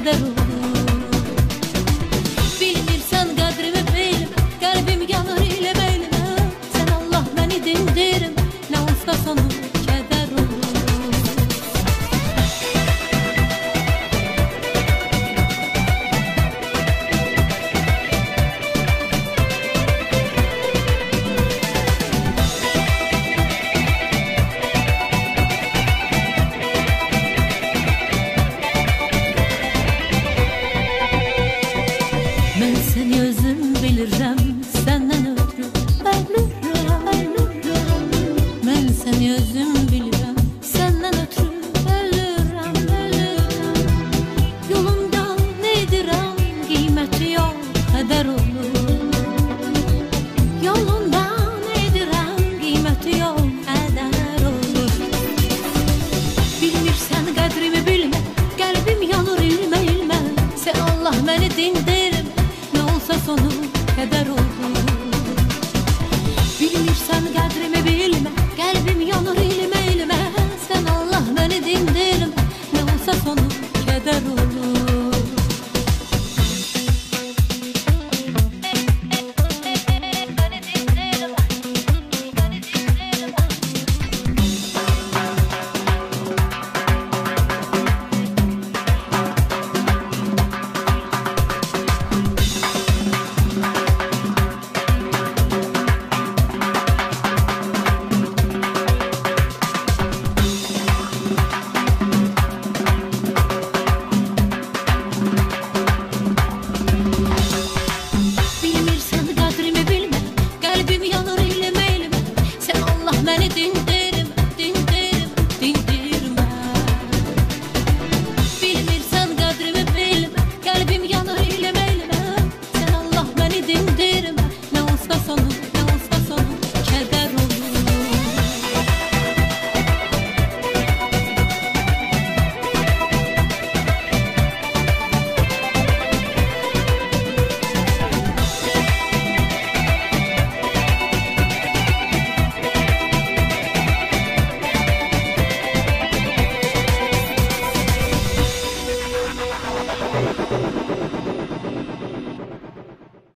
keder olur. Bilmirsən qədrimi bilmə, qəlbim yanır ilə beynimə. Sən Allah məni dindirim, nə olsa sonu keder olur. Mən səni özüm bilirəm, səndən ötürü ölürəm. Mən səni özüm bilirəm, səndən ötürü ölürəm. Yolumda nə edirəm, qiyməti yox, qədər olur. Yolunda nə edirəm, qiyməti yox, qədər olur. Bilmirsən qədrimi bilmə, qəlbim yanır ilmə ilmə. Sən Allah məni dindirim, nə olsa sonu keder olur. Bilmirsən qədrimi bilmə, qəlbim yanır ilmə ilmə. Sən Allah məni dindirim, nə olsa sonu keder olur. Bilmirsən qədrimi bilmə, qəlbim yanır ilmə ilmə. Sən Allah məni dindirim,